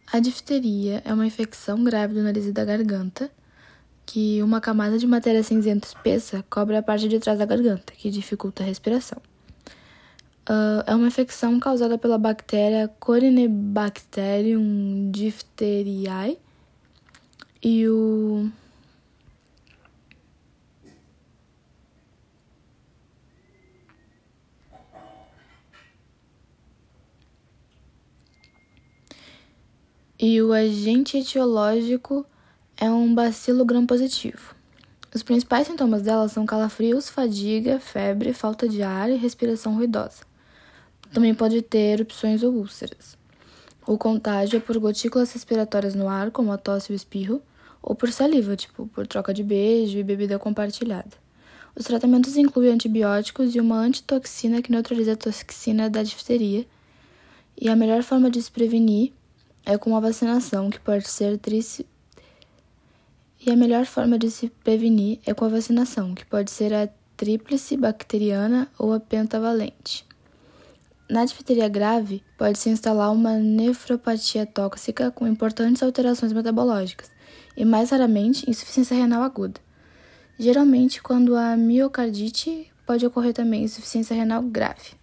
A difteria é uma infecção grave do nariz e da garganta, que uma camada de matéria cinzenta espessa cobre a parte de trás da garganta, que dificulta a respiração. É uma infecção causada pela bactéria Corynebacterium diphtheriae e o agente etiológico é um bacilo gram-positivo. Os principais sintomas dela são calafrios, fadiga, febre, falta de ar e respiração ruidosa. Também pode ter erupções ou úlceras. O contágio é por gotículas respiratórias no ar, como a tosse e o espirro, ou por saliva, tipo por troca de beijo e bebida compartilhada. Os tratamentos incluem antibióticos e uma antitoxina que neutraliza a toxina da difteria. E a melhor forma de se prevenir é com a vacinação, que pode ser a tríplice bacteriana ou a pentavalente. Na difteria grave, pode-se instalar uma nefropatia tóxica com importantes alterações metabológicas e, mais raramente, insuficiência renal aguda. Geralmente, quando há miocardite, pode ocorrer também insuficiência renal grave.